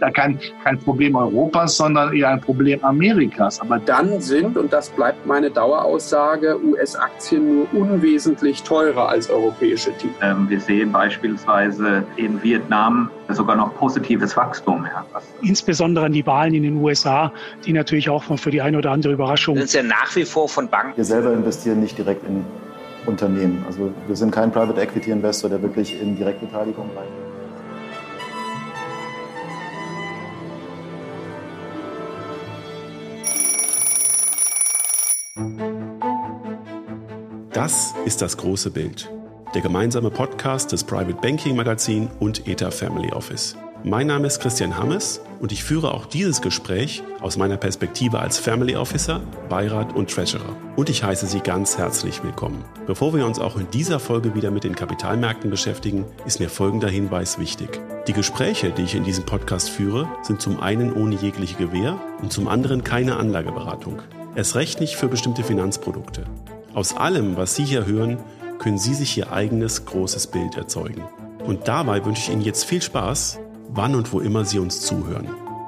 ja kein Problem Europas, sondern eher ein Problem Amerikas. Aber dann sind, und das bleibt meine Daueraussage, US-Aktien nur unwesentlich teurer als europäische Titel. Wir sehen beispielsweise in Vietnam sogar noch positives Wachstum. Ja. Insbesondere an die Wahlen in den USA, die natürlich auch für die eine oder andere Überraschung. Wir sind ja nach wie vor von Banken. Wir selber investieren nicht direkt in Unternehmen. Also wir sind kein Private Equity Investor, der wirklich in Direktbeteiligung reingeht. Das ist das große Bild. Der gemeinsame Podcast des Private Banking Magazin und ETA Family Office. Mein Name ist Christian Hammes und ich führe auch dieses Gespräch aus meiner Perspektive als Family Officer, Beirat und Treasurer. Und ich heiße Sie ganz herzlich willkommen. Bevor wir uns auch in dieser Folge wieder mit den Kapitalmärkten beschäftigen, ist mir folgender Hinweis wichtig. Die Gespräche, die ich in diesem Podcast führe, sind zum einen ohne jegliche Gewähr und zum anderen keine Anlageberatung. Erst recht nicht für bestimmte Finanzprodukte. Aus allem, was Sie hier hören, können Sie sich Ihr eigenes großes Bild erzeugen. Und dabei wünsche ich Ihnen jetzt viel Spaß, wann und wo immer Sie uns zuhören.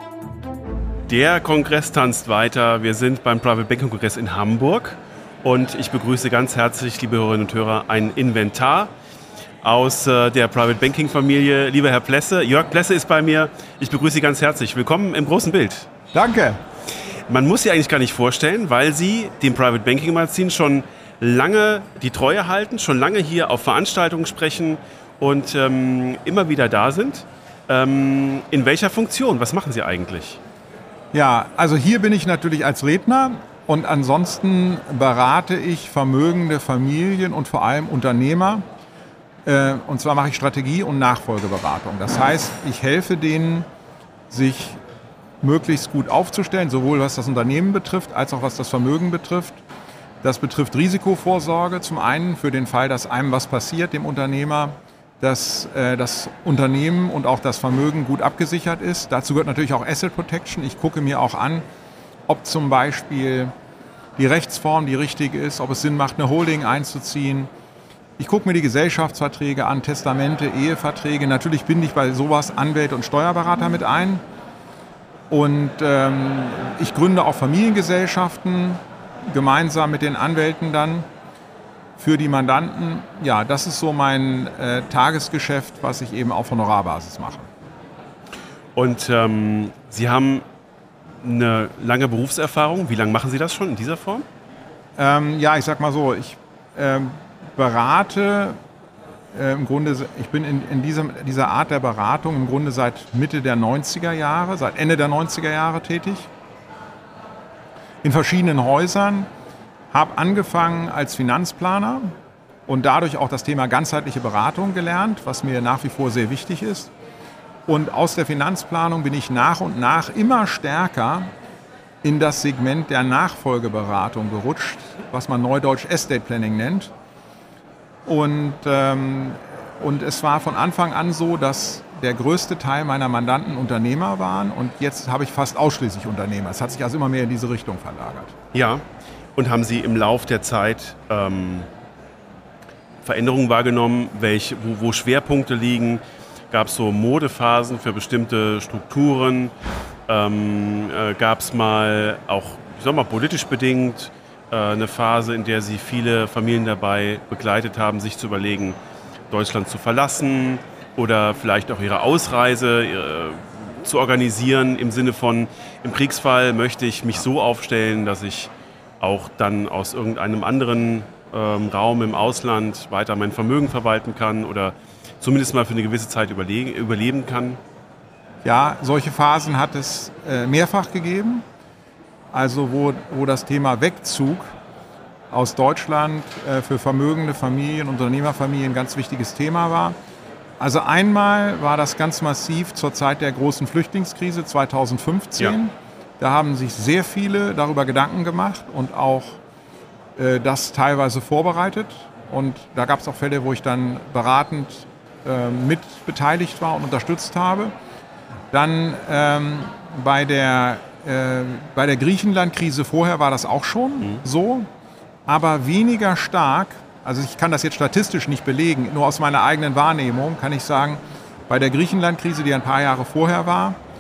Der Kongress tanzt weiter. Wir sind beim Private Banking Kongress in Hamburg und ich begrüße ganz herzlich, liebe Hörerinnen und Hörer, ein Inventar aus der Private Banking Familie. Lieber Herr Plesse, Jörg Plesse ist bei mir. Ich begrüße Sie ganz herzlich. Willkommen im großen Bild. Danke. Man muss Sie eigentlich gar nicht vorstellen, weil Sie dem Private Banking Magazin schon lange die Treue halten, schon lange hier auf Veranstaltungen sprechen und immer wieder da sind. In welcher Funktion? Was machen Sie eigentlich? Ja, also hier bin ich natürlich als Redner und ansonsten berate ich vermögende Familien und vor allem Unternehmer. Und zwar mache ich Strategie- und Nachfolgeberatung. Das heißt, ich helfe denen, sich möglichst gut aufzustellen, sowohl was das Unternehmen betrifft, als auch was das Vermögen betrifft. Das betrifft Risikovorsorge zum einen für den Fall, dass einem was passiert, dem Unternehmer, dass das Unternehmen und auch das Vermögen gut abgesichert ist. Dazu gehört natürlich auch Asset Protection. Ich gucke mir auch an, ob zum Beispiel die Rechtsform die richtige ist, ob es Sinn macht, eine Holding einzuziehen. Ich gucke mir die Gesellschaftsverträge an, Testamente, Eheverträge. Natürlich binde ich bei sowas Anwälte und Steuerberater mit ein. Und ich gründe auch Familiengesellschaften, gemeinsam mit den Anwälten dann für die Mandanten. Ja, das ist so mein Tagesgeschäft, was ich eben auf Honorarbasis mache. Und Sie haben eine lange Berufserfahrung. Wie lange machen Sie das schon in dieser Form? Ja, ich sag mal so, ich berate im Grunde, ich bin in dieser Art der Beratung im Grunde seit Mitte der 90er Jahre, seit Ende der 90er Jahre tätig. In verschiedenen Häusern, habe angefangen als Finanzplaner und dadurch auch das Thema ganzheitliche Beratung gelernt, was mir nach wie vor sehr wichtig ist. Und aus der Finanzplanung bin ich nach und nach immer stärker in das Segment der Nachfolgeberatung gerutscht, was man neudeutsch Estate Planning nennt. Und es war von Anfang an so, dass der größte Teil meiner Mandanten Unternehmer waren und jetzt habe ich fast ausschließlich Unternehmer. Es hat sich also immer mehr in diese Richtung verlagert. Ja, und haben Sie im Lauf der Zeit Veränderungen wahrgenommen, wo Schwerpunkte liegen? Gab es so Modephasen für bestimmte Strukturen? Gab es mal auch, ich sag mal, politisch bedingt eine Phase, in der Sie viele Familien dabei begleitet haben, sich zu überlegen, Deutschland zu verlassen oder vielleicht auch ihre Ausreise zu organisieren im Sinne von, im Kriegsfall möchte ich mich so aufstellen, dass ich auch dann aus irgendeinem anderen Raum im Ausland weiter mein Vermögen verwalten kann oder zumindest mal für eine gewisse Zeit überleben kann? Ja, solche Phasen hat es mehrfach gegeben. Also wo das Thema Wegzug aus Deutschland für vermögende Familien, Unternehmerfamilien ein ganz wichtiges Thema war. Also einmal war das ganz massiv zur Zeit der großen Flüchtlingskrise 2015. Ja. Da haben sich sehr viele darüber Gedanken gemacht und auch das teilweise vorbereitet. Und da gab es auch Fälle, wo ich dann beratend mit beteiligt war und unterstützt habe. Dann bei der Griechenland-Krise vorher war das auch schon so, aber weniger stark. Also ich kann das jetzt statistisch nicht belegen, nur aus meiner eigenen Wahrnehmung kann ich sagen, bei der Griechenland-Krise, die ein paar Jahre vorher war,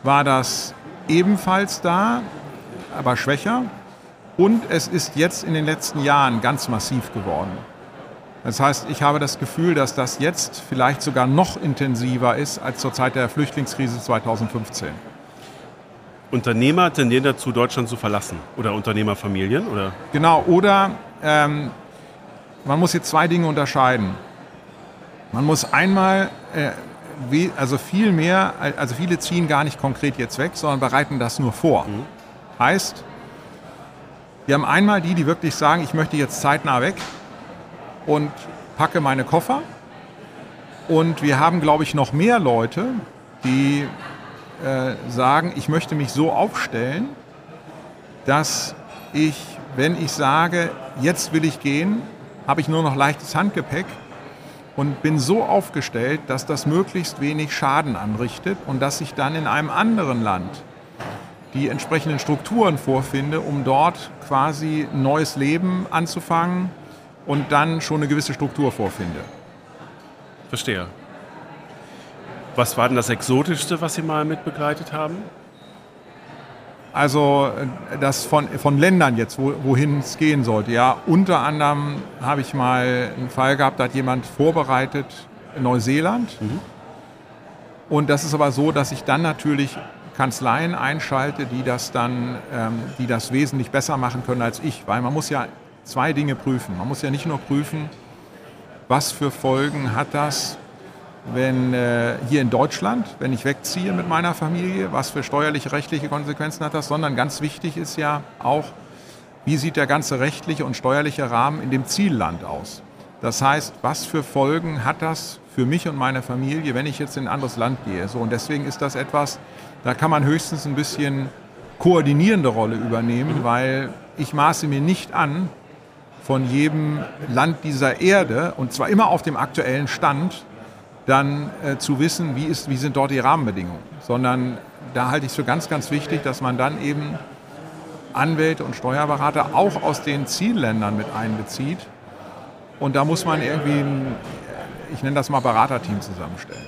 war das ebenfalls da, aber schwächer. Und es ist jetzt in den letzten Jahren ganz massiv geworden. Das heißt, ich habe das Gefühl, dass das jetzt vielleicht sogar noch intensiver ist als zur Zeit der Flüchtlingskrise 2015. Unternehmer tendieren dazu, Deutschland zu verlassen? Oder Unternehmerfamilien? Oder? Genau, oder man muss jetzt zwei Dinge unterscheiden. Man muss einmal, viele ziehen gar nicht konkret jetzt weg, sondern bereiten das nur vor. Heißt, wir haben einmal die wirklich sagen, ich möchte jetzt zeitnah weg und packe meine Koffer. Und wir haben, glaube ich, noch mehr Leute, die sagen, ich möchte mich so aufstellen, dass ich, wenn ich sage, jetzt will ich gehen, habe ich nur noch leichtes Handgepäck und bin so aufgestellt, dass das möglichst wenig Schaden anrichtet und dass ich dann in einem anderen Land die entsprechenden Strukturen vorfinde, um dort quasi ein neues Leben anzufangen und dann schon eine gewisse Struktur vorfinde. Verstehe. Was war denn das Exotischste, was Sie mal mitbegleitet haben? Also das von Ländern jetzt, wohin es gehen sollte. Ja, unter anderem habe ich mal einen Fall gehabt, da hat jemand vorbereitet in Neuseeland. Und das ist aber so, dass ich dann natürlich Kanzleien einschalte, die das wesentlich besser machen können als ich. Weil man muss ja zwei Dinge prüfen. Man muss ja nicht nur prüfen, was für Folgen hat das, wenn hier in Deutschland, wenn ich wegziehe mit meiner Familie, was für steuerliche, rechtliche Konsequenzen hat das, sondern ganz wichtig ist ja auch, wie sieht der ganze rechtliche und steuerliche Rahmen in dem Zielland aus. Das heißt, was für Folgen hat das für mich und meine Familie, wenn ich jetzt in ein anderes Land gehe. So, und deswegen ist das etwas, da kann man höchstens ein bisschen koordinierende Rolle übernehmen, weil ich maße mir nicht an, von jedem Land dieser Erde, und zwar immer auf dem aktuellen Stand, dann zu wissen, wie sind dort die Rahmenbedingungen. Sondern da halte ich es für ganz, ganz wichtig, dass man dann eben Anwälte und Steuerberater auch aus den Zielländern mit einbezieht. Und da muss man irgendwie ich nenne das mal Beraterteam zusammenstellen.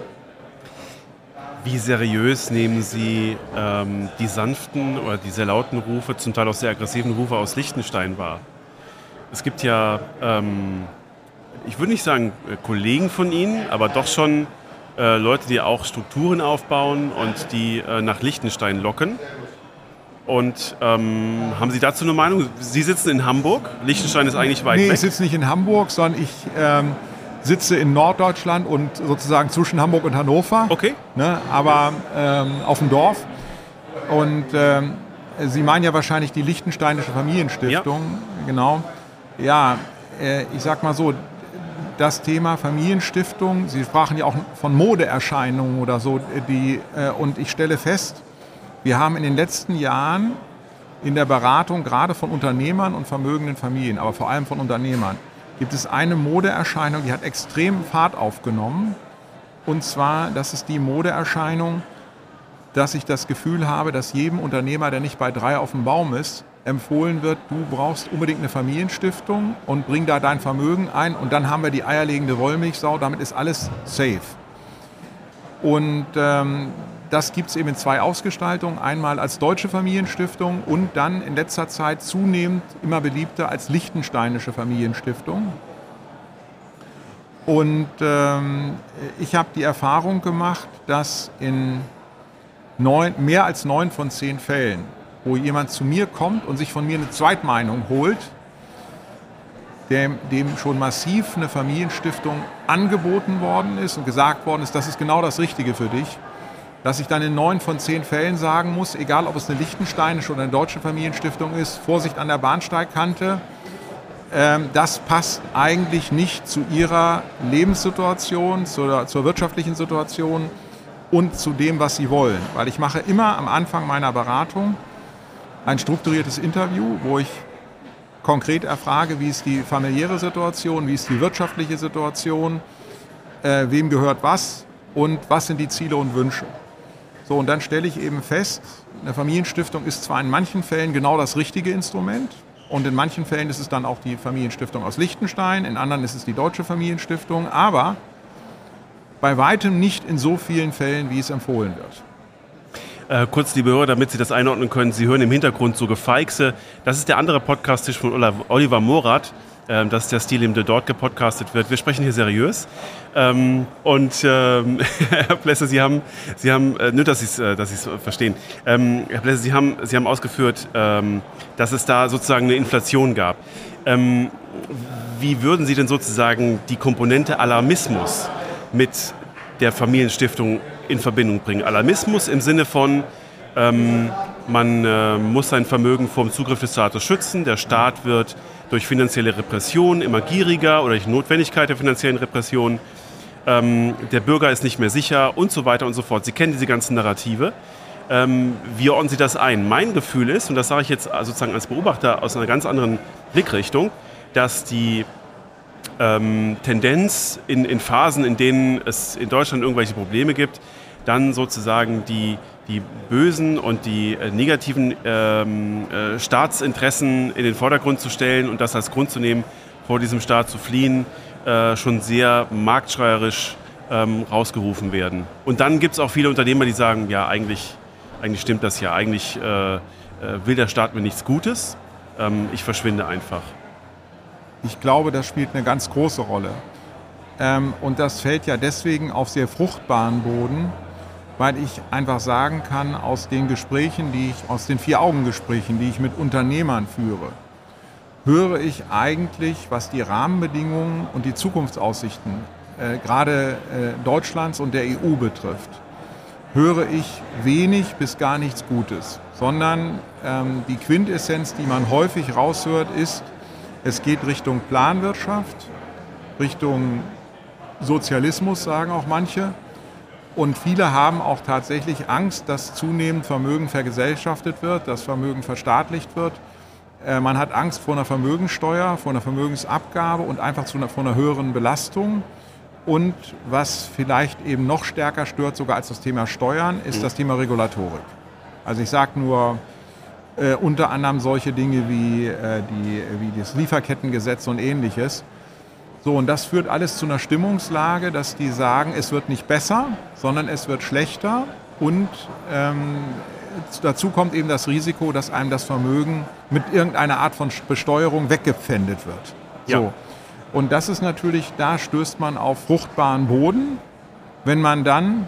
Wie seriös nehmen Sie die sanften oder die sehr lauten Rufe, zum Teil auch sehr aggressiven Rufe aus Liechtenstein wahr? Es gibt ja, ich würde nicht sagen Kollegen von Ihnen, aber doch schon Leute, die auch Strukturen aufbauen und die nach Liechtenstein locken. Und haben Sie dazu eine Meinung? Sie sitzen in Hamburg, Liechtenstein ist eigentlich weit weg. Nee, ich sitze nicht in Hamburg, sondern ich sitze in Norddeutschland und sozusagen zwischen Hamburg und Hannover. Okay. Ne, aber auf dem Dorf. Und Sie meinen ja wahrscheinlich die Liechtensteinische Familienstiftung. Ja. Genau. Ja, ich sag mal so, das Thema Familienstiftung, Sie sprachen ja auch von Modeerscheinungen oder so, und ich stelle fest, wir haben in den letzten Jahren in der Beratung gerade von Unternehmern und vermögenden Familien, aber vor allem von Unternehmern, gibt es eine Modeerscheinung, die hat extrem Fahrt aufgenommen. Und zwar, das ist die Modeerscheinung, dass ich das Gefühl habe, dass jedem Unternehmer, der nicht bei 3 auf dem Baum ist, empfohlen wird, du brauchst unbedingt eine Familienstiftung und bring da dein Vermögen ein und dann haben wir die eierlegende Wollmilchsau, damit ist alles safe. Und das gibt es eben in 2 Ausgestaltungen, einmal als deutsche Familienstiftung und dann in letzter Zeit zunehmend immer beliebter als liechtensteinische Familienstiftung. Und ich habe die Erfahrung gemacht, dass in mehr als 9 von 10 Fällen, wo jemand zu mir kommt und sich von mir eine Zweitmeinung holt, dem schon massiv eine Familienstiftung angeboten worden ist und gesagt worden ist, das ist genau das Richtige für dich, dass ich dann in 9 von 10 Fällen sagen muss, egal ob es eine liechtensteinische oder eine deutsche Familienstiftung ist, Vorsicht an der Bahnsteigkante, das passt eigentlich nicht zu ihrer Lebenssituation, zur wirtschaftlichen Situation und zu dem, was sie wollen. Weil ich mache immer am Anfang meiner Beratung ein strukturiertes Interview, wo ich konkret erfrage, wie ist die familiäre Situation, wie ist die wirtschaftliche Situation, wem gehört was und was sind die Ziele und Wünsche. So, und dann stelle ich eben fest, eine Familienstiftung ist zwar in manchen Fällen genau das richtige Instrument und in manchen Fällen ist es dann auch die Familienstiftung aus Liechtenstein, in anderen ist es die deutsche Familienstiftung, aber bei weitem nicht in so vielen Fällen, wie es empfohlen wird. Kurz, liebe Hörer, damit Sie das einordnen können, Sie hören im Hintergrund so Gefeixe. Das ist der andere Podcast-Tisch von Oliver Morath. Das ist der Stil, in dem dort gepodcastet wird. Wir sprechen hier seriös. Herr Plesse, Sie haben nur, dass Sie es verstehen. Herr Plesse, Sie haben ausgeführt, dass es da sozusagen eine Inflation gab. Wie würden Sie denn sozusagen die Komponente Alarmismus mit der Familienstiftung in Verbindung bringen? Alarmismus im Sinne von, man muss sein Vermögen vor dem Zugriff des Staates schützen. Der Staat wird durch finanzielle Repression immer gieriger oder durch Notwendigkeit der finanziellen Repression. Der Bürger ist nicht mehr sicher und so weiter und so fort. Sie kennen diese ganzen Narrative. Wie ordnen Sie das ein? Mein Gefühl ist, und das sage ich jetzt sozusagen als Beobachter aus einer ganz anderen Blickrichtung, dass die Tendenz in Phasen, in denen es in Deutschland irgendwelche Probleme gibt, dann sozusagen die bösen und die negativen Staatsinteressen in den Vordergrund zu stellen und das als Grund zu nehmen, vor diesem Staat zu fliehen, schon sehr marktschreierisch rausgerufen werden. Und dann gibt es auch viele Unternehmer, die sagen, ja, eigentlich stimmt das ja, eigentlich will der Staat mir nichts Gutes, ich verschwinde einfach. Ich glaube, das spielt eine ganz große Rolle. Und das fällt ja deswegen auf sehr fruchtbaren Boden, weil ich einfach sagen kann, aus den Gesprächen, aus den 4-Augen-Gesprächen, die ich mit Unternehmern führe, höre ich eigentlich, was die Rahmenbedingungen und die Zukunftsaussichten gerade Deutschlands und der EU betrifft, höre ich wenig bis gar nichts Gutes, sondern die Quintessenz, die man häufig raushört, ist, es geht Richtung Planwirtschaft, Richtung Sozialismus, sagen auch manche. Und viele haben auch tatsächlich Angst, dass zunehmend Vermögen vergesellschaftet wird, dass Vermögen verstaatlicht wird. Man hat Angst vor einer Vermögensteuer, vor einer Vermögensabgabe und einfach vor einer höheren Belastung. Und was vielleicht eben noch stärker stört, sogar als das Thema Steuern, ist das Thema Regulatorik. Also ich sage nur unter anderem solche Dinge wie das Lieferkettengesetz und Ähnliches. So, und das führt alles zu einer Stimmungslage, dass die sagen, es wird nicht besser, sondern es wird schlechter. Und dazu kommt eben das Risiko, dass einem das Vermögen mit irgendeiner Art von Besteuerung weggepfändet wird. Ja. So. Und das ist natürlich, da stößt man auf fruchtbaren Boden, wenn man dann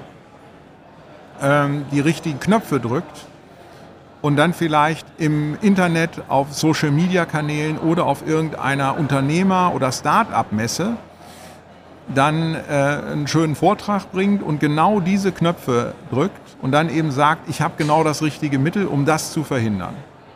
die richtigen Knöpfe drückt und dann vielleicht im Internet auf Social-Media-Kanälen oder auf irgendeiner Unternehmer- oder Start-up-Messe dann einen schönen Vortrag bringt und genau diese Knöpfe drückt und dann eben sagt, ich habe genau das richtige Mittel, um das zu verhindern.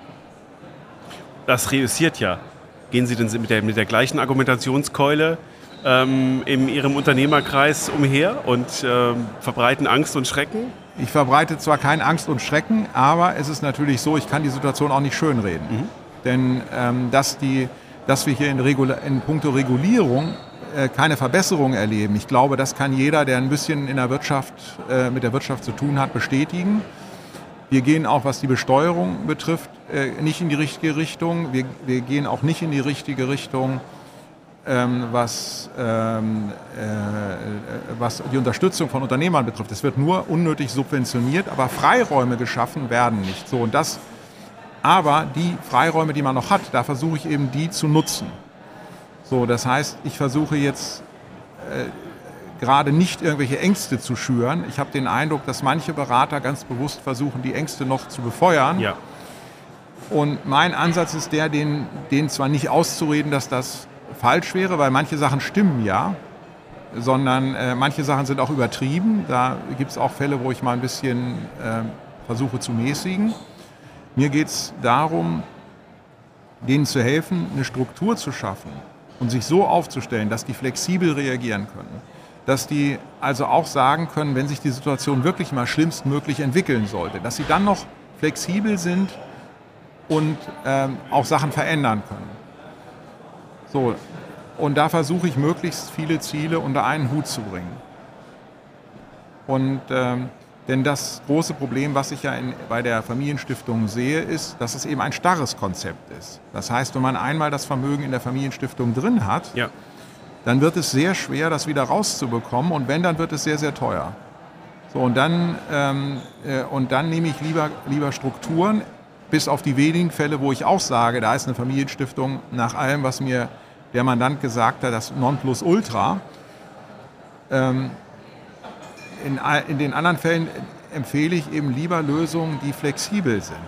Das reüssiert ja. Gehen Sie denn mit der gleichen Argumentationskeule in Ihrem Unternehmerkreis umher und verbreiten Angst und Schrecken? Ich verbreite zwar keine Angst und Schrecken, aber es ist natürlich so, ich kann die Situation auch nicht schönreden. Denn dass wir hier in puncto Regulierung keine Verbesserung erleben, ich glaube, das kann jeder, der ein bisschen mit der Wirtschaft zu tun hat, bestätigen. Wir gehen auch, was die Besteuerung betrifft, nicht in die richtige Richtung. Wir gehen auch nicht in die richtige Richtung, was die Unterstützung von Unternehmern betrifft. Es wird nur unnötig subventioniert, aber Freiräume geschaffen werden nicht. So, aber die Freiräume, die man noch hat, da versuche ich eben die zu nutzen. So, das heißt, ich versuche jetzt gerade nicht irgendwelche Ängste zu schüren. Ich habe den Eindruck, dass manche Berater ganz bewusst versuchen, die Ängste noch zu befeuern. Ja. Und mein Ansatz ist der, denen zwar nicht auszureden, dass das falsch wäre, weil manche Sachen stimmen ja, sondern manche Sachen sind auch übertrieben. Da gibt es auch Fälle, wo ich mal ein bisschen versuche zu mäßigen. Mir geht es darum, denen zu helfen, eine Struktur zu schaffen und sich so aufzustellen, dass die flexibel reagieren können. Dass die also auch sagen können, wenn sich die Situation wirklich mal schlimmstmöglich entwickeln sollte, dass sie dann noch flexibel sind und auch Sachen verändern können. So, und da versuche ich, möglichst viele Ziele unter einen Hut zu bringen. Und denn das große Problem, was ich ja bei der Familienstiftung sehe, ist, dass es eben ein starres Konzept ist. Das heißt, wenn man einmal das Vermögen in der Familienstiftung drin hat, dann wird es sehr schwer, das wieder rauszubekommen. Und wenn, dann wird es sehr, sehr teuer. So, und dann nehme ich lieber Strukturen, bis auf die wenigen Fälle, wo ich auch sage, da ist eine Familienstiftung nach allem, was mir der Mandant gesagt hat, das Nonplusultra. In den anderen Fällen empfehle ich eben lieber Lösungen, die flexibel sind,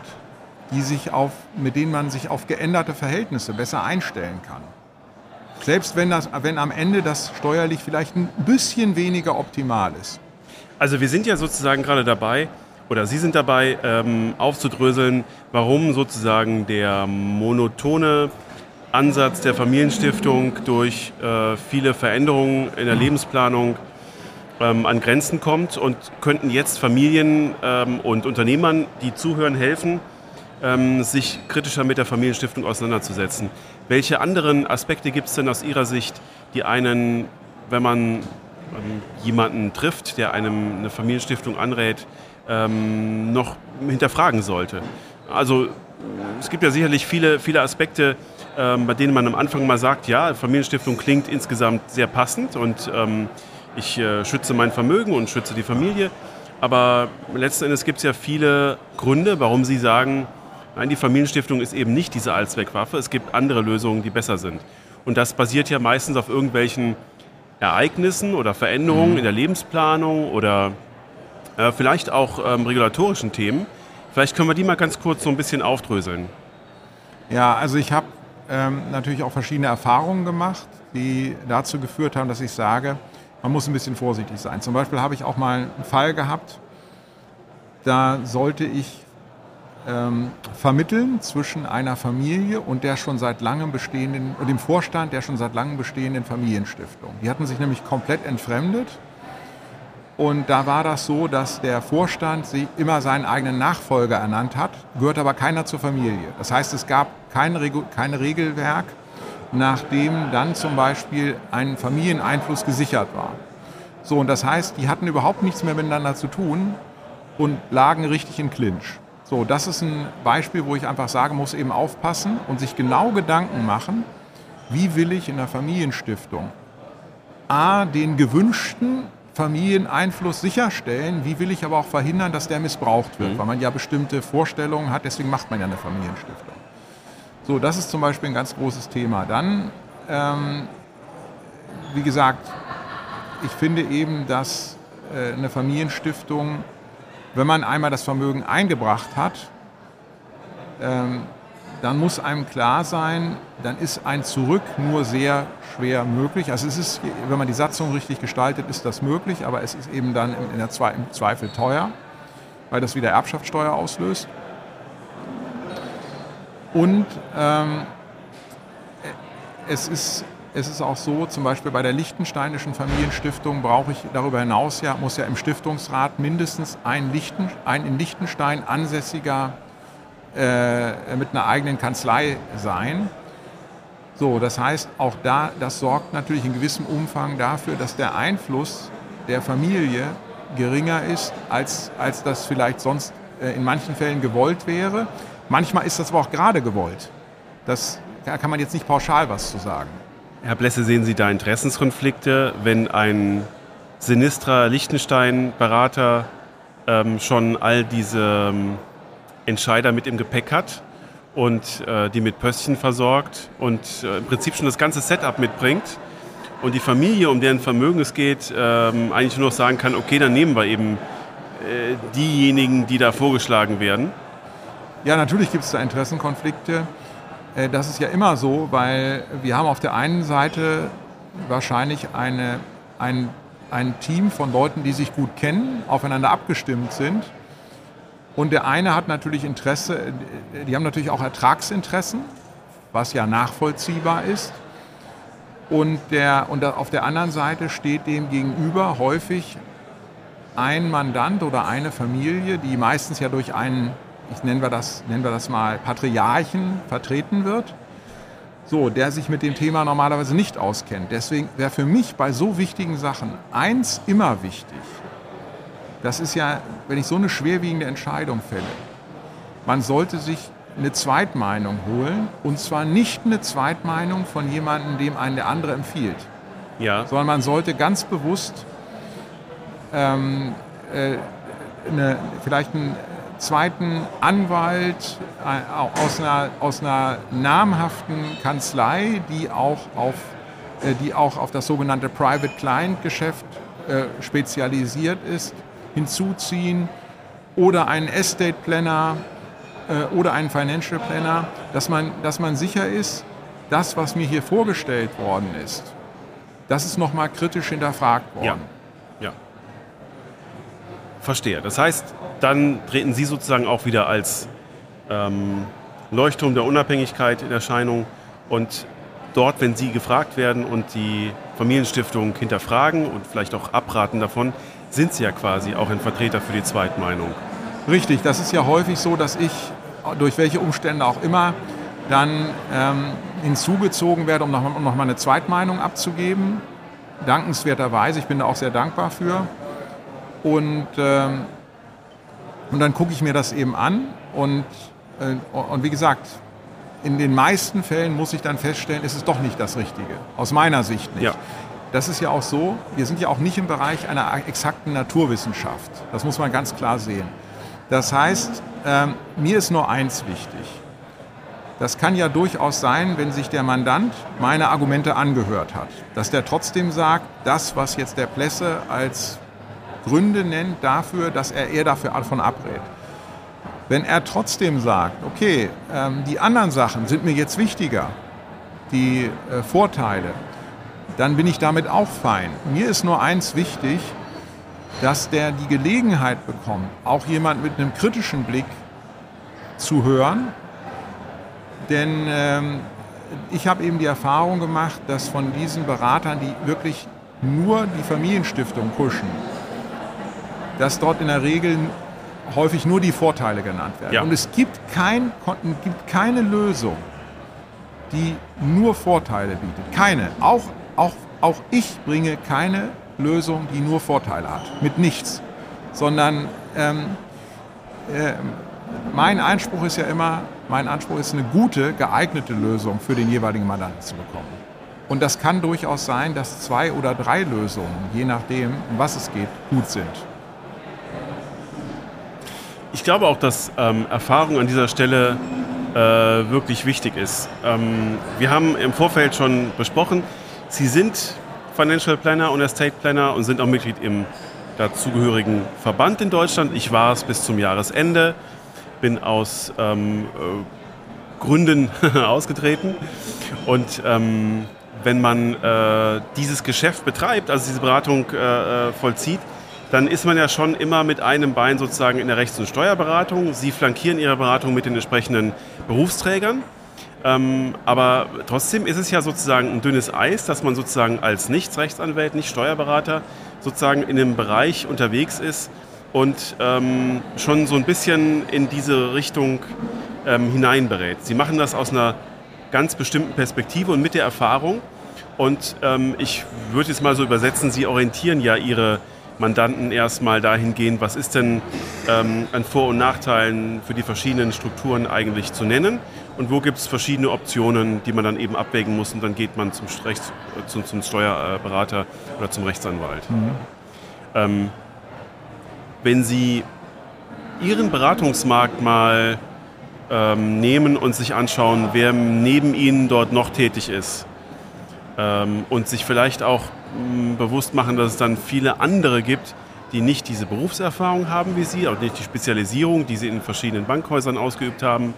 mit denen man sich auf geänderte Verhältnisse besser einstellen kann. Selbst wenn am Ende das steuerlich vielleicht ein bisschen weniger optimal ist. Also wir sind ja sozusagen gerade dabei, oder Sie sind dabei, aufzudröseln, warum sozusagen der monotone Ansatz der Familienstiftung durch viele Veränderungen in der Lebensplanung an Grenzen kommt, und könnten jetzt Familien und Unternehmern, die zuhören, helfen, sich kritischer mit der Familienstiftung auseinanderzusetzen. Welche anderen Aspekte gibt es denn aus Ihrer Sicht, die einen, wenn man jemanden trifft, der einem eine Familienstiftung anrät, noch hinterfragen sollte? Also es gibt ja sicherlich viele Aspekte, bei denen man am Anfang mal sagt, ja, Familienstiftung klingt insgesamt sehr passend und ich schütze mein Vermögen und schütze die Familie. Aber letzten Endes gibt es ja viele Gründe, warum Sie sagen, nein, die Familienstiftung ist eben nicht diese Allzweckwaffe. Es gibt andere Lösungen, die besser sind. Und das basiert ja meistens auf irgendwelchen Ereignissen oder Veränderungen in der Lebensplanung oder vielleicht auch regulatorischen Themen. Vielleicht können wir die mal ganz kurz so ein bisschen aufdröseln. Ja, also ich habe natürlich auch verschiedene Erfahrungen gemacht, die dazu geführt haben, dass ich sage, man muss ein bisschen vorsichtig sein. Zum Beispiel habe ich auch mal einen Fall gehabt, da sollte ich vermitteln zwischen einer Familie und der schon seit langem bestehenden, dem Vorstand der schon seit langem bestehenden Familienstiftung. Die hatten sich nämlich komplett entfremdet, und da war das so, dass der Vorstand sich immer seinen eigenen Nachfolger ernannt hat, gehört aber keiner zur Familie. Das heißt, es gab kein Regelwerk, nach dem dann zum Beispiel ein Familieneinfluss gesichert war. So, und das heißt, die hatten überhaupt nichts mehr miteinander zu tun und lagen richtig in Clinch. So, das ist ein Beispiel, wo ich einfach sage, muss eben aufpassen und sich genau Gedanken machen, wie will ich in der Familienstiftung den gewünschten Familieneinfluss sicherstellen, wie will ich aber auch verhindern, dass der missbraucht wird, weil man ja bestimmte Vorstellungen hat, deswegen macht man ja eine Familienstiftung. So, das ist zum Beispiel ein ganz großes Thema. Dann, wie gesagt, ich finde eben, dass eine Familienstiftung, wenn man einmal das Vermögen eingebracht hat, dann muss einem klar sein, dann ist ein Zurück nur sehr schwer möglich. Also es ist, wenn man die Satzung richtig gestaltet, ist das möglich, aber es ist eben dann im Zweifel teuer, weil das wieder Erbschaftssteuer auslöst. Und es ist auch so, zum Beispiel bei der Liechtensteinischen Familienstiftung brauche ich darüber hinaus muss ja im Stiftungsrat mindestens ein in Liechtenstein ansässiger mit einer eigenen Kanzlei sein. So, das heißt, auch das sorgt natürlich in gewissem Umfang dafür, dass der Einfluss der Familie geringer ist, als das vielleicht sonst in manchen Fällen gewollt wäre. Manchmal ist das aber auch gerade gewollt. Da kann man jetzt nicht pauschal was zu sagen. Herr Blesse, sehen Sie da Interessenskonflikte, wenn ein sinistrer Liechtenstein-Berater schon all diese Entscheider mit im Gepäck hat und die mit Pöstchen versorgt und im Prinzip schon das ganze Setup mitbringt und die Familie, um deren Vermögen es geht, eigentlich nur noch sagen kann, okay, dann nehmen wir eben diejenigen, die da vorgeschlagen werden? Ja, natürlich gibt es da Interessenkonflikte. Das ist ja immer so, weil wir haben auf der einen Seite wahrscheinlich ein Team von Leuten, die sich gut kennen, aufeinander abgestimmt sind. Und der eine hat natürlich Interesse, die haben natürlich auch Ertragsinteressen, was ja nachvollziehbar ist. Und auf der anderen Seite steht dem gegenüber häufig ein Mandant oder eine Familie, die meistens ja durch einen, nennen wir das mal Patriarchen vertreten wird, so, der sich mit dem Thema normalerweise nicht auskennt. Deswegen wäre für mich bei so wichtigen Sachen eins immer wichtig. Das ist ja, wenn ich so eine schwerwiegende Entscheidung fälle, man sollte sich eine Zweitmeinung holen, und zwar nicht eine Zweitmeinung von jemandem, dem einen der andere empfiehlt, sondern man sollte ganz bewusst vielleicht einen zweiten Anwalt aus einer namhaften Kanzlei, die auch auf das sogenannte Private Client Geschäft spezialisiert ist, hinzuziehen, oder einen Estate Planner oder einen Financial Planner, dass man sicher ist, das, was mir hier vorgestellt worden ist, das ist nochmal kritisch hinterfragt worden. Ja. Verstehe. Das heißt, dann treten Sie sozusagen auch wieder als Leuchtturm der Unabhängigkeit in Erscheinung und dort, wenn Sie gefragt werden und die Familienstiftung hinterfragen und vielleicht auch abraten davon, sind Sie ja quasi auch ein Vertreter für die Zweitmeinung. Richtig, das ist ja häufig so, dass ich, durch welche Umstände auch immer, dann hinzugezogen werde, um noch mal eine Zweitmeinung abzugeben. Dankenswerterweise, ich bin da auch sehr dankbar für. Und dann gucke ich mir das eben an und wie gesagt, in den meisten Fällen muss ich dann feststellen, ist es doch nicht das Richtige. Aus meiner Sicht nicht. Ja. Das ist ja auch so, wir sind ja auch nicht im Bereich einer exakten Naturwissenschaft. Das muss man ganz klar sehen. Das heißt, mir ist nur eins wichtig. Das kann ja durchaus sein, wenn sich der Mandant meine Argumente angehört hat, dass der trotzdem sagt, das, was jetzt der Plesse als Gründe nennt dafür, dass er davon abrät. Wenn er trotzdem sagt, okay, die anderen Sachen sind mir jetzt wichtiger, die Vorteile, dann bin ich damit auch fein. Mir ist nur eins wichtig, dass der die Gelegenheit bekommt, auch jemand mit einem kritischen Blick zu hören. Denn ich habe eben die Erfahrung gemacht, dass von diesen Beratern, die wirklich nur die Familienstiftung pushen, dass dort in der Regel häufig nur die Vorteile genannt werden. Ja. Und es gibt keine Lösung, die nur Vorteile bietet. Keine. Auch ich bringe keine Lösung, die nur Vorteile hat. Mit nichts. Sondern mein Anspruch ist eine gute, geeignete Lösung für den jeweiligen Mandanten zu bekommen. Und das kann durchaus sein, dass 2 oder 3 Lösungen, je nachdem, um was es geht, gut sind. Ich glaube auch, dass Erfahrung an dieser Stelle wirklich wichtig ist. Wir haben im Vorfeld schon besprochen, Sie sind Financial Planner und Estate Planner und sind auch Mitglied im dazugehörigen Verband in Deutschland. Ich war es bis zum Jahresende, bin aus Gründen ausgetreten. Und wenn man dieses Geschäft betreibt, also diese Beratung vollzieht, dann ist man ja schon immer mit einem Bein sozusagen in der Rechts- und Steuerberatung. Sie flankieren Ihre Beratung mit den entsprechenden Berufsträgern. Aber trotzdem ist es ja sozusagen ein dünnes Eis, dass man sozusagen als Nicht-Rechtsanwalt, Nicht-Steuerberater sozusagen in einem Bereich unterwegs ist und schon so ein bisschen in diese Richtung hineinberät. Sie machen das aus einer ganz bestimmten Perspektive und mit der Erfahrung. Und ich würde jetzt mal so übersetzen, Sie orientieren ja Ihre Mandanten erstmal dahingehend, was ist denn an Vor- und Nachteilen für die verschiedenen Strukturen eigentlich zu nennen und wo gibt es verschiedene Optionen, die man dann eben abwägen muss und dann geht man zum Steuerberater oder zum Rechtsanwalt. Mhm. Wenn Sie Ihren Beratungsmarkt mal nehmen und sich anschauen, wer neben Ihnen dort noch tätig ist und sich vielleicht auch bewusst machen, dass es dann viele andere gibt, die nicht diese Berufserfahrung haben wie Sie, auch nicht die Spezialisierung, die Sie in verschiedenen Bankhäusern ausgeübt haben.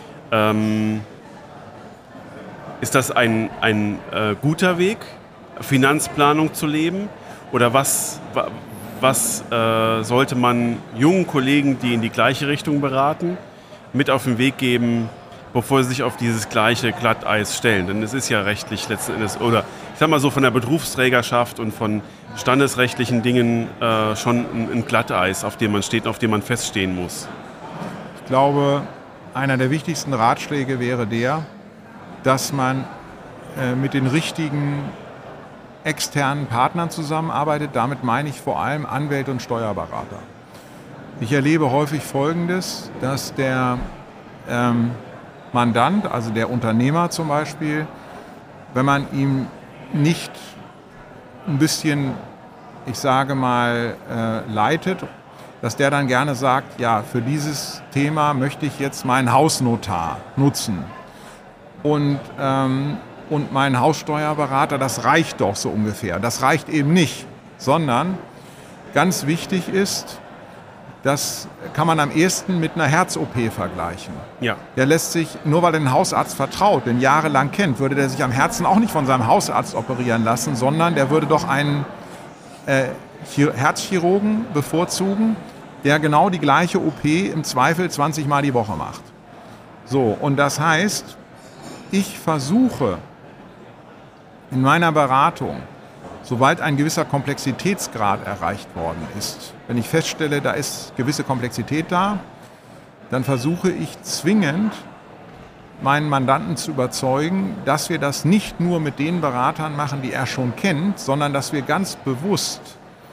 Ist das ein guter Weg, Finanzplanung zu leben? Oder was sollte man jungen Kollegen, die in die gleiche Richtung beraten, mit auf den Weg geben, bevor sie sich auf dieses gleiche Glatteis stellen? Denn es ist ja rechtlich letzten Endes, oder ich sag mal so von der Berufsträgerschaft und von standesrechtlichen Dingen schon ein Glatteis, auf dem man steht, auf dem man feststehen muss. Ich glaube, einer der wichtigsten Ratschläge wäre der, dass man mit den richtigen externen Partnern zusammenarbeitet. Damit meine ich vor allem Anwälte und Steuerberater. Ich erlebe häufig Folgendes, dass der Mandant, also der Unternehmer zum Beispiel, wenn man ihm nicht ein bisschen, ich sage mal, leitet dass der dann gerne sagt, ja, für dieses Thema möchte ich jetzt meinen Hausnotar nutzen. Und mein Haussteuerberater, das reicht doch so ungefähr. Das reicht eben nicht, sondern ganz wichtig ist, das kann man am ehesten mit einer Herz-OP vergleichen. Ja. Der lässt sich, nur weil er den Hausarzt vertraut, den jahrelang kennt, würde der sich am Herzen auch nicht von seinem Hausarzt operieren lassen, sondern der würde doch einen Herzchirurgen bevorzugen, der genau die gleiche OP im Zweifel 20 Mal die Woche macht. So, und das heißt, ich versuche in meiner Beratung, sobald ein gewisser Komplexitätsgrad erreicht worden ist, wenn ich feststelle, da ist gewisse Komplexität da, dann versuche ich zwingend, meinen Mandanten zu überzeugen, dass wir das nicht nur mit den Beratern machen, die er schon kennt, sondern dass wir ganz bewusst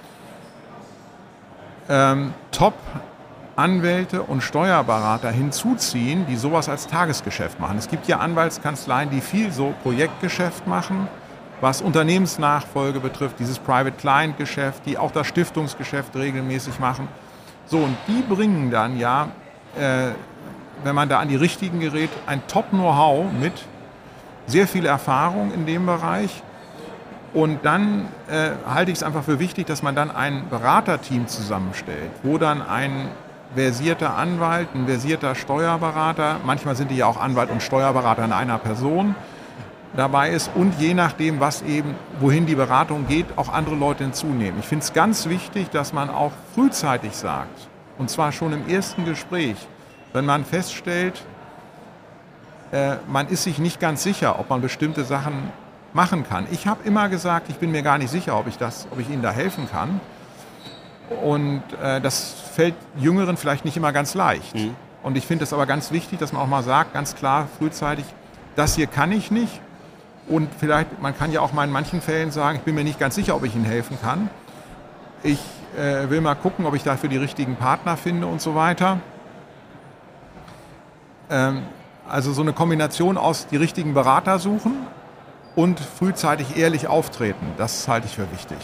Top-Anwälte und Steuerberater hinzuziehen, die sowas als Tagesgeschäft machen. Es gibt ja Anwaltskanzleien, die viel so Projektgeschäft machen, was Unternehmensnachfolge betrifft, dieses Private-Client-Geschäft, die auch das Stiftungsgeschäft regelmäßig machen. So, und die bringen dann ja, wenn man da an die richtigen gerät, ein Top-Know-how mit, sehr viel Erfahrung in dem Bereich. Und dann halte ich es einfach für wichtig, dass man dann ein Beraterteam zusammenstellt, wo dann ein versierter Anwalt, ein versierter Steuerberater, manchmal sind die ja auch Anwalt und Steuerberater in einer Person, dabei ist und je nachdem, was eben, wohin die Beratung geht, auch andere Leute hinzunehmen. Ich finde es ganz wichtig, dass man auch frühzeitig sagt, und zwar schon im ersten Gespräch, wenn man feststellt, man ist sich nicht ganz sicher, ob man bestimmte Sachen machen kann. Ich habe immer gesagt, ich bin mir gar nicht sicher, ob ich Ihnen da helfen kann. Und das fällt Jüngeren vielleicht nicht immer ganz leicht. Mhm. Und ich finde es aber ganz wichtig, dass man auch mal sagt, ganz klar, frühzeitig, das hier kann ich nicht. Und vielleicht, man kann ja auch mal in manchen Fällen sagen, ich bin mir nicht ganz sicher, ob ich Ihnen helfen kann. Ich will mal gucken, ob ich dafür die richtigen Partner finde und so weiter. Also so eine Kombination aus die richtigen Berater suchen und frühzeitig ehrlich auftreten, das halte ich für wichtig.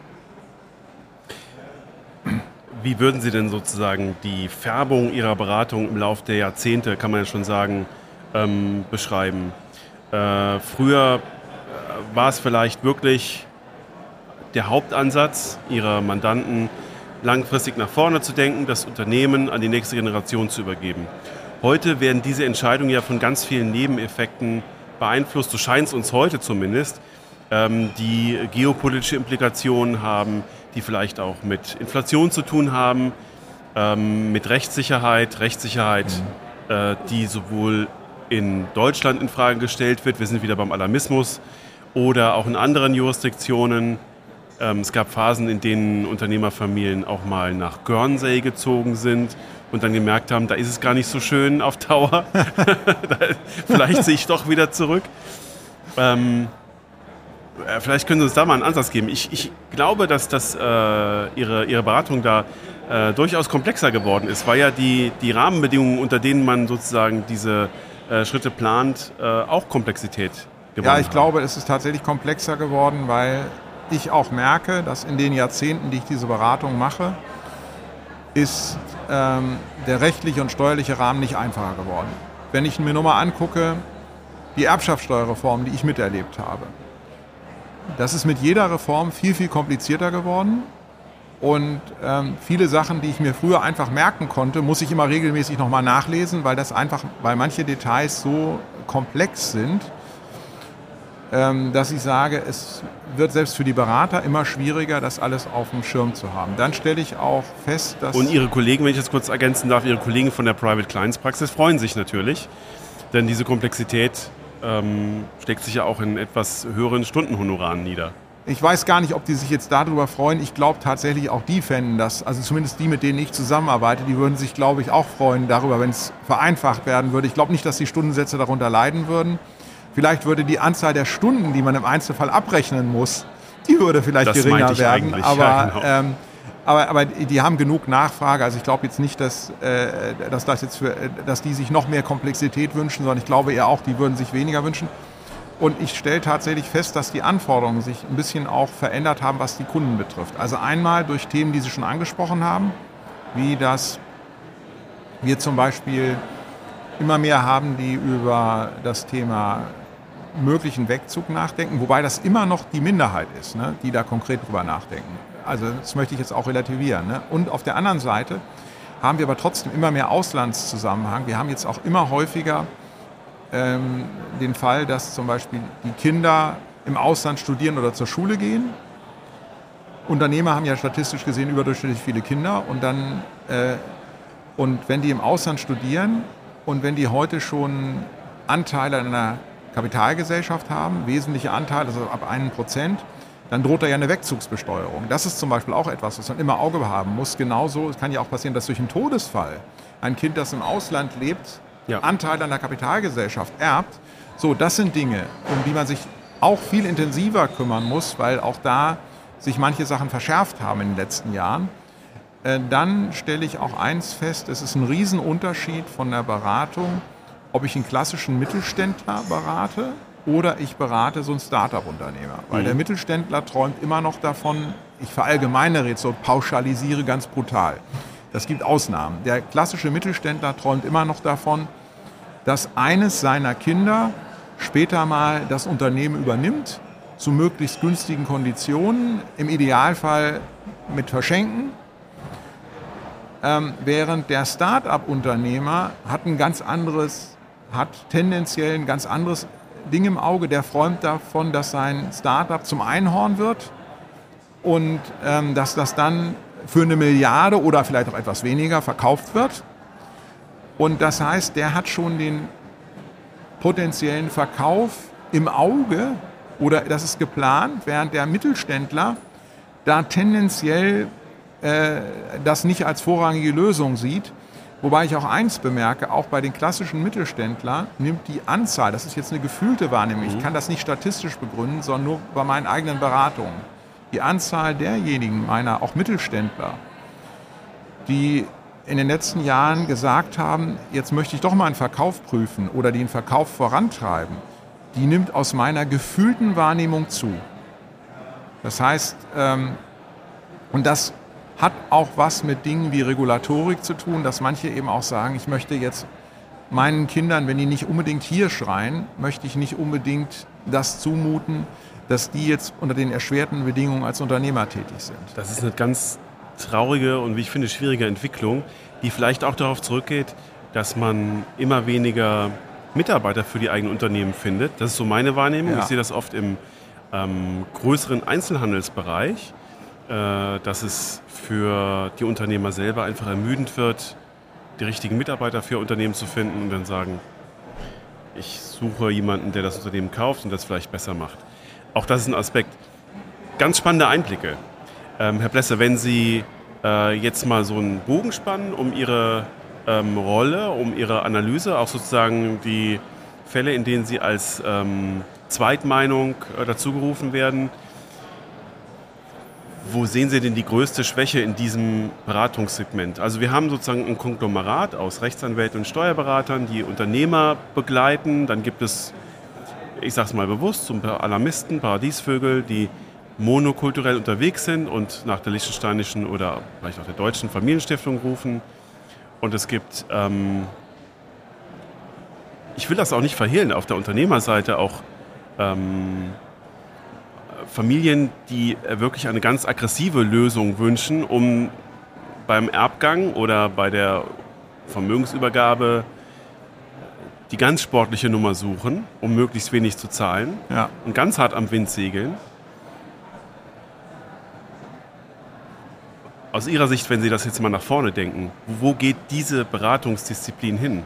Wie würden Sie denn sozusagen die Färbung Ihrer Beratung im Laufe der Jahrzehnte, kann man ja schon sagen, beschreiben? Früher war es vielleicht wirklich der Hauptansatz Ihrer Mandanten, langfristig nach vorne zu denken, das Unternehmen an die nächste Generation zu übergeben. Heute werden diese Entscheidungen ja von ganz vielen Nebeneffekten beeinflusst, so scheint es uns heute zumindest, die geopolitische Implikationen haben, die vielleicht auch mit Inflation zu tun haben, mit Rechtssicherheit, die sowohl in Deutschland in Frage gestellt wird, wir sind wieder beim Alarmismus, oder auch in anderen Jurisdiktionen. Es gab Phasen, in denen Unternehmerfamilien auch mal nach Guernsey gezogen sind und dann gemerkt haben, da ist es gar nicht so schön auf Dauer. Vielleicht sehe ich doch wieder zurück. Vielleicht können Sie uns da mal einen Ansatz geben. Ich glaube, dass Ihre Beratung da durchaus komplexer geworden ist, weil ja die Rahmenbedingungen, unter denen man sozusagen diese Schritte plant, auch Komplexität gewonnen haben. Ja, ich glaube, es ist tatsächlich komplexer geworden, weil ich auch merke, dass in den Jahrzehnten, die ich diese Beratung mache, ist der rechtliche und steuerliche Rahmen nicht einfacher geworden. Wenn ich mir nur mal angucke, die Erbschaftssteuerreform, die ich miterlebt habe, das ist mit jeder Reform viel, viel komplizierter geworden. Und viele Sachen, die ich mir früher einfach merken konnte, muss ich immer regelmäßig nochmal nachlesen, weil manche Details so komplex sind, dass ich sage, es wird selbst für die Berater immer schwieriger, das alles auf dem Schirm zu haben. Dann stelle ich auch fest, dass... Und Ihre Kollegen, wenn ich das kurz ergänzen darf, Ihre Kollegen von der Private Clients Praxis freuen sich natürlich, denn diese Komplexität schlägt sich ja auch in etwas höheren Stundenhonoraren nieder. Ich weiß gar nicht, ob die sich jetzt darüber freuen. Ich glaube tatsächlich, auch die fänden das, also zumindest die, mit denen ich zusammenarbeite, die würden sich, glaube ich, auch freuen darüber, wenn es vereinfacht werden würde. Ich glaube nicht, dass die Stundensätze darunter leiden würden. Vielleicht würde die Anzahl der Stunden, die man im Einzelfall abrechnen muss, die würde vielleicht geringer werden. Aber die haben genug Nachfrage. Also ich glaube jetzt nicht, dass die sich noch mehr Komplexität wünschen, sondern ich glaube eher auch, die würden sich weniger wünschen. Und ich stelle tatsächlich fest, dass die Anforderungen sich ein bisschen auch verändert haben, was die Kunden betrifft. Also einmal durch Themen, die Sie schon angesprochen haben, wie das wir zum Beispiel immer mehr haben, die über das Thema möglichen Wegzug nachdenken, wobei das immer noch die Minderheit ist, ne, die da konkret drüber nachdenken. Also das möchte ich jetzt auch relativieren. Ne? Und auf der anderen Seite haben wir aber trotzdem immer mehr Auslandszusammenhang. Wir haben jetzt auch immer häufiger den Fall, dass zum Beispiel die Kinder im Ausland studieren oder zur Schule gehen. Unternehmer haben ja statistisch gesehen überdurchschnittlich viele Kinder und wenn die im Ausland studieren und wenn die heute schon Anteile an einer Kapitalgesellschaft haben, wesentliche Anteile, also ab 1%, dann droht da ja eine Wegzugsbesteuerung. Das ist zum Beispiel auch etwas, was man immer Auge haben muss. Genauso, es kann ja auch passieren, dass durch einen Todesfall ein Kind, das im Ausland lebt, Anteile an der Kapitalgesellschaft erbt. So, das sind Dinge, um die man sich auch viel intensiver kümmern muss, weil auch da sich manche Sachen verschärft haben in den letzten Jahren. Dann stelle ich auch eins fest, es ist ein Riesenunterschied von der Beratung, ob ich einen klassischen Mittelständler berate oder ich berate so einen Start-up-Unternehmer. Weil der Mittelständler träumt immer noch davon, ich verallgemeinere jetzt so, pauschalisiere ganz brutal. Das gibt Ausnahmen. Der klassische Mittelständler träumt immer noch davon, dass eines seiner Kinder später mal das Unternehmen übernimmt, zu möglichst günstigen Konditionen, im Idealfall mit Verschenken. Während der Start-up-Unternehmer hat tendenziell ein ganz anderes Ding im Auge. Der träumt davon, dass sein Start-up zum Einhorn wird und dass das dann für 1 Milliarde oder vielleicht auch etwas weniger verkauft wird. Und das heißt, der hat schon den potenziellen Verkauf im Auge oder das ist geplant, während der Mittelständler da tendenziell das nicht als vorrangige Lösung sieht. Wobei ich auch eins bemerke, auch bei den klassischen Mittelständlern nimmt die Anzahl, das ist jetzt eine gefühlte Wahrnehmung, ich kann das nicht statistisch begründen, sondern nur bei meinen eigenen Beratungen. Die Anzahl derjenigen, meiner auch Mittelständler, die in den letzten Jahren gesagt haben, jetzt möchte ich doch mal einen Verkauf prüfen oder den Verkauf vorantreiben, die nimmt aus meiner gefühlten Wahrnehmung zu. Das heißt, und das hat auch was mit Dingen wie Regulatorik zu tun, dass manche eben auch sagen, ich möchte jetzt meinen Kindern, wenn die nicht unbedingt hier schreien, möchte ich nicht unbedingt das zumuten, dass die jetzt unter den erschwerten Bedingungen als Unternehmer tätig sind. Das ist eine ganz traurige und wie ich finde schwierige Entwicklung, die vielleicht auch darauf zurückgeht, dass man immer weniger Mitarbeiter für die eigenen Unternehmen findet. Das ist so meine Wahrnehmung. Ja. Ich sehe das oft im größeren Einzelhandelsbereich, dass es für die Unternehmer selber einfach ermüdend wird, die richtigen Mitarbeiter für Unternehmen zu finden und dann sagen, ich suche jemanden, der das Unternehmen kauft und das vielleicht besser macht. Auch das ist ein Aspekt. Ganz spannende Einblicke. Herr Blesse, wenn Sie jetzt mal so einen Bogen spannen um Ihre Rolle, um Ihre Analyse, auch sozusagen die Fälle, in denen Sie als Zweitmeinung dazugerufen werden, wo sehen Sie denn die größte Schwäche in diesem Beratungssegment? Also wir haben sozusagen ein Konglomerat aus Rechtsanwälten und Steuerberatern, die Unternehmer begleiten. Dann gibt es, ich sage es mal bewusst, so ein paar Alarmisten, Paradiesvögel, die monokulturell unterwegs sind und nach der liechtensteinischen oder vielleicht auch der deutschen Familienstiftung rufen. Und es gibt, ich will das auch nicht verhehlen, auf der Unternehmerseite auch Familien, die wirklich eine ganz aggressive Lösung wünschen, um beim Erbgang oder bei der Vermögensübergabe die ganz sportliche Nummer suchen, um möglichst wenig zu zahlen und ganz hart am Wind segeln. Aus Ihrer Sicht, wenn Sie das jetzt mal nach vorne denken, wo geht diese Beratungsdisziplin hin?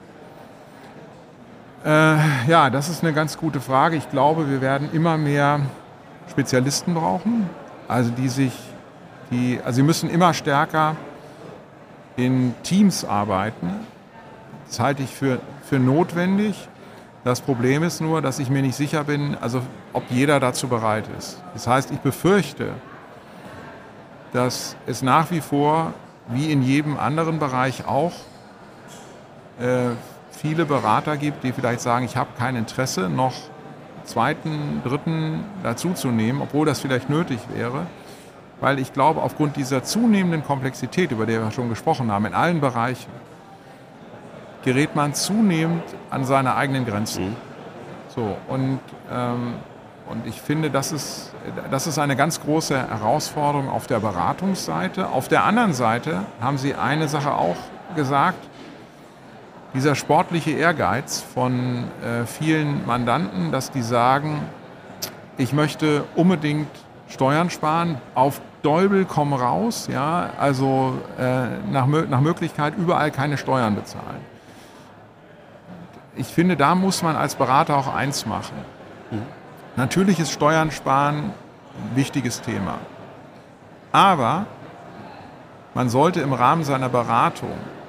Ja, das ist eine ganz gute Frage. Ich glaube, wir werden immer mehr Spezialisten brauchen, also sie müssen immer stärker in Teams arbeiten. Das halte ich für notwendig. Das Problem ist nur, dass ich mir nicht sicher bin, also ob jeder dazu bereit ist. Das heißt, ich befürchte, dass es nach wie vor, wie in jedem anderen Bereich auch, viele Berater gibt, die vielleicht sagen, ich habe kein Interesse, noch zweiten, dritten dazuzunehmen, obwohl das vielleicht nötig wäre. weil ich glaube, aufgrund dieser zunehmenden Komplexität, über die wir schon gesprochen haben, in allen Bereichen, gerät man zunehmend an seine eigenen Grenzen. So, und ich finde, das ist eine ganz große Herausforderung auf der Beratungsseite. Auf der anderen Seite haben Sie eine Sache auch gesagt, dieser sportliche Ehrgeiz von vielen Mandanten, dass die sagen, ich möchte unbedingt Steuern sparen, auf Däubel komm raus, ja, also nach Möglichkeit überall keine Steuern bezahlen. Ich finde, da muss man als Berater auch eins machen. Natürlich ist Steuern sparen ein wichtiges Thema. Aber man sollte im Rahmen seiner Beratung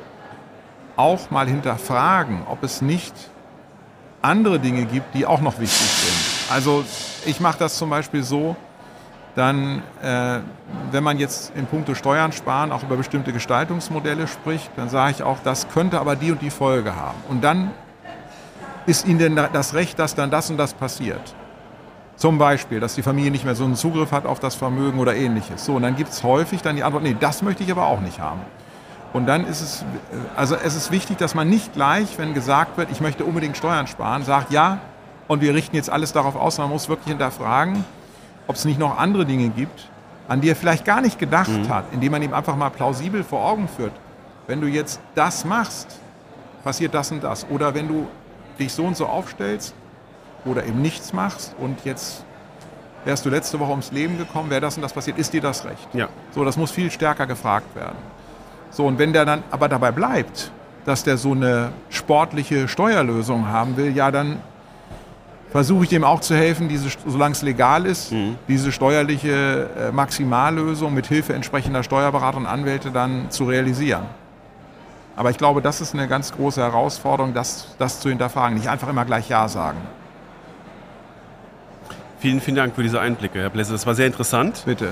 auch mal hinterfragen, ob es nicht andere Dinge gibt, die auch noch wichtig sind. Also ich mache das zum Beispiel so, dann, wenn man jetzt in puncto Steuern sparen auch über bestimmte Gestaltungsmodelle spricht, dann sage ich auch, das könnte aber die und die Folge haben. Und dann ist Ihnen denn das Recht, dass dann das und das passiert. Zum Beispiel, dass die Familie nicht mehr so einen Zugriff hat auf das Vermögen oder Ähnliches. So, und dann gibt es häufig dann die Antwort, nee, das möchte ich aber auch nicht haben. Und dann ist es ist wichtig, dass man nicht gleich, wenn gesagt wird, ich möchte unbedingt Steuern sparen, sagt, ja, und wir richten jetzt alles darauf aus. Man muss wirklich hinterfragen, ob es nicht noch andere Dinge gibt, an die er vielleicht gar nicht gedacht hat, indem man ihm einfach mal plausibel vor Augen führt. Wenn du jetzt das machst, passiert das und das. Oder wenn du dich so und so aufstellst oder eben nichts machst und jetzt wärst du letzte Woche ums Leben gekommen, wäre das und das passiert, ist dir das recht? Ja. So, das muss viel stärker gefragt werden. So, und wenn der dann aber dabei bleibt, dass der so eine sportliche Steuerlösung haben will, ja, dann versuche ich dem auch zu helfen, solange es legal ist, diese steuerliche Maximallösung mit Hilfe entsprechender Steuerberater und Anwälte dann zu realisieren. Aber ich glaube, das ist eine ganz große Herausforderung, das zu hinterfragen, nicht einfach immer gleich Ja sagen. Vielen, vielen Dank für diese Einblicke, Herr Blesse. Das war sehr interessant. Bitte.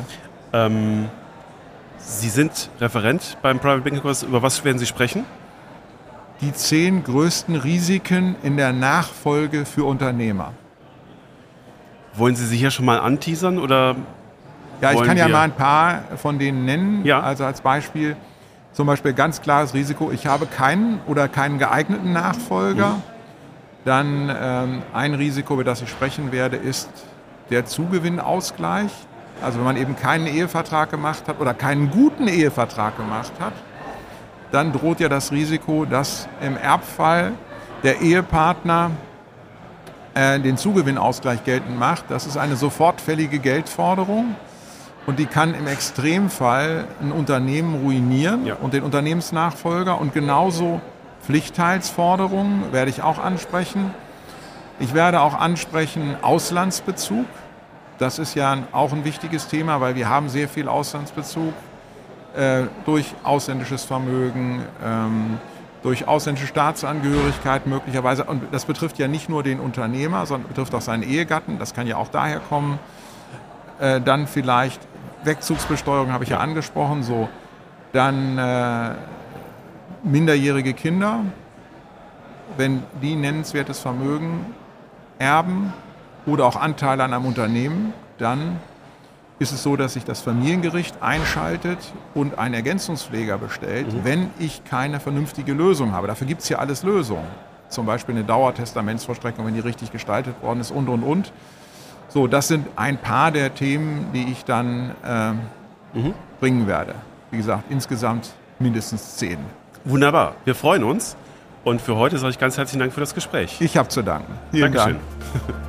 Sie sind Referent beim Private Banking Kurs. Über was werden Sie sprechen? Die 10 größten Risiken in der Nachfolge für Unternehmer. Wollen Sie sich hier schon mal anteasern? Oder ja, ich kann ja mal ein paar von denen nennen. Ja. Also als Beispiel, zum Beispiel ganz klares Risiko, ich habe keinen geeigneten Nachfolger. Dann ein Risiko, über das ich sprechen werde, ist der Zugewinnausgleich. Also wenn man eben keinen Ehevertrag gemacht hat oder keinen guten Ehevertrag gemacht hat, dann droht ja das Risiko, dass im Erbfall der Ehepartner den Zugewinnausgleich geltend macht. Das ist eine sofortfällige Geldforderung und die kann im Extremfall ein Unternehmen ruinieren und den Unternehmensnachfolger. Und genauso Pflichtteilsforderungen werde ich auch ansprechen. Ich werde auch ansprechen Auslandsbezug. Das ist ja auch ein wichtiges Thema, weil wir haben sehr viel Auslandsbezug durch ausländisches Vermögen, durch ausländische Staatsangehörigkeit möglicherweise. Und das betrifft ja nicht nur den Unternehmer, sondern betrifft auch seinen Ehegatten. Das kann ja auch daher kommen. Dann vielleicht Wegzugsbesteuerung habe ich ja angesprochen. So. Dann minderjährige Kinder, wenn die nennenswertes Vermögen erben oder auch Anteile an einem Unternehmen, dann ist es so, dass sich das Familiengericht einschaltet und einen Ergänzungspfleger bestellt, wenn ich keine vernünftige Lösung habe. Dafür gibt es ja alles Lösungen. Zum Beispiel eine Dauertestamentsvollstreckung, wenn die richtig gestaltet worden ist und. So, das sind ein paar der Themen, die ich dann bringen werde. Wie gesagt, insgesamt mindestens 10. Wunderbar, wir freuen uns. Und für heute sage ich ganz herzlichen Dank für das Gespräch. Ich habe zu danken. Dankeschön. Dank.